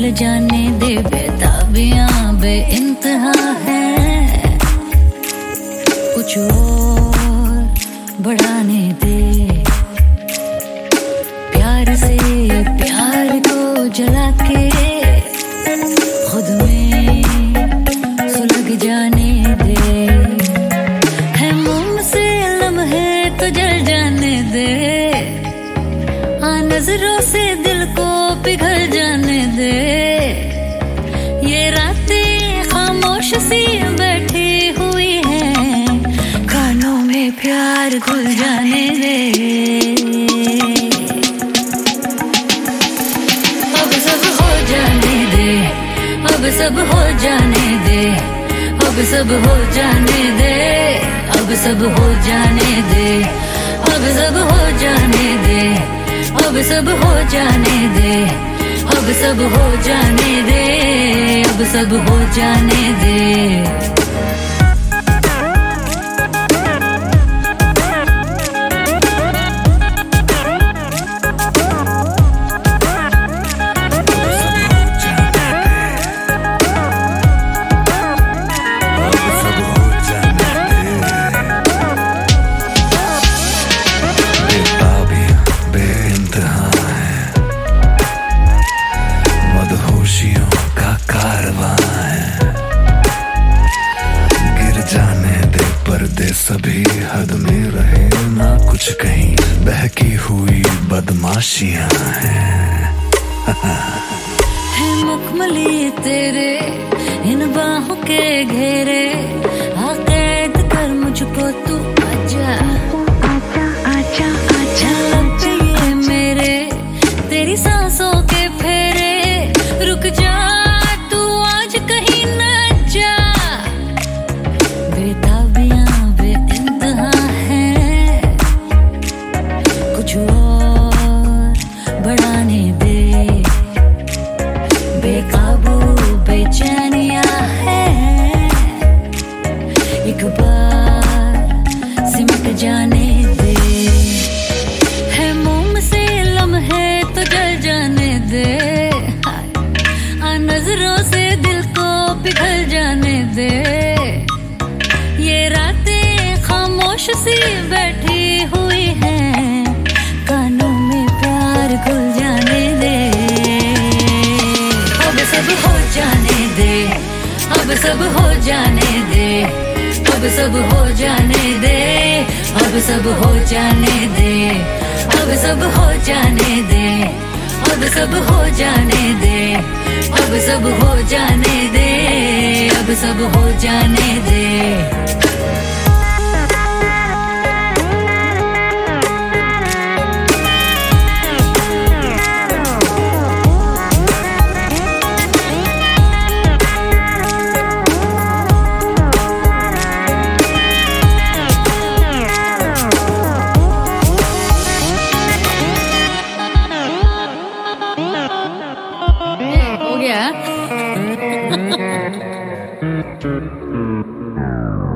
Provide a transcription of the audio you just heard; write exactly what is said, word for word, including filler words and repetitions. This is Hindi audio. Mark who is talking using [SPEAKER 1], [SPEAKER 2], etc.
[SPEAKER 1] चल जाने दे, बेताबियां बे इंतहा है, कुछ और बढ़ाने दे। प्यार से प्यार को जला के खुद में सुलग जाने दे। है मुंह से लम्हे तो जल जाने दे, आ नजरों से दिल को पिघल जाने दे। ये रातें खामोश सी बैठी हुई हैं, कानों में प्यार घुल जाने दे। अब सब हो जाने दे, अब सब हो जाने दे, अब सब हो जाने दे, अब सब हो जाने दे, अब सब हो जाने दे, अब सब हो जाने दे, अब सब हो जाने दे, अब सब हो जाने दे।
[SPEAKER 2] सभी हद में रहे ना कुछ कहीं, बहकी हुई बदमाशियां हैं।
[SPEAKER 1] है मुकमली तेरे इन बाहों के घेरे, आ कैद कर मुझको तू, आजा आजा आजा आजा। लग ये मेरे तेरी सांसों के फेरे, रुक जा तू आज कहीं न जा। बेताबियां कुछ और बढ़ाने दे। बेकाबू बेचैनिया है, एक बार सिमट जाने दे। है मोम से लम्हे तो जल जाने दे, आ नजरों से दिल को पिघल जाने दे। ये रातें खामोश सी बैठी हुई हैं, कानों में प्यार घुल जाने दे। अब सब हो जाने दे, अब सब हो जाने दे, अब सब हो जाने दे, अब सब हो जाने दे, अब सब हो जाने दे, अब सब हो जाने दे, अब सब हो जाने दे, अब सब हो जाने दे। हो गया।